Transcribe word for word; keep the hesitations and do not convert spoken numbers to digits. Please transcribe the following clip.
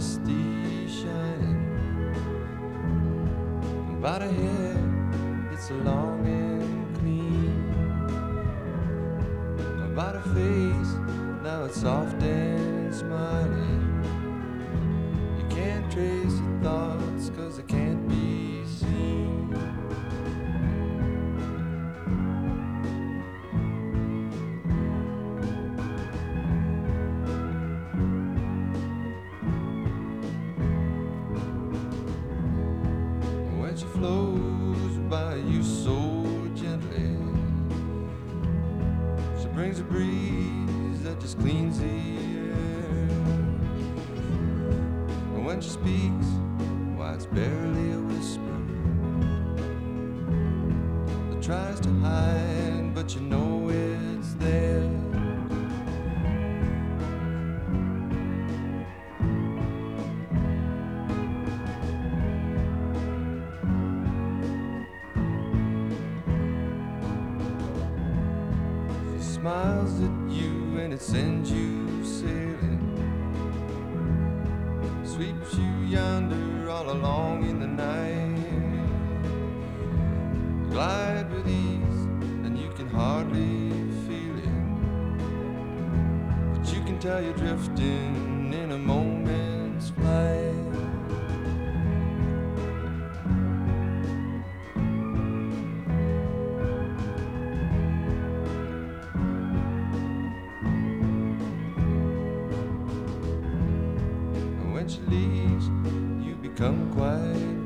misty shining. By the hair, it's long and clean. By the face, now it's soft and smiling. You can't trace your thoughts, cause they can't be seen. When she flows by you so gently, she brings a breeze that just cleans the air. And when she speaks, why it's barely a whisper that tries to hide, but you know it's there. Smiles at you and it sends you sailing, sweeps you yonder all along in the night. Glide with ease and you can hardly feel it, but you can tell you're drifting in a moment's flight. When she leaves, you become quite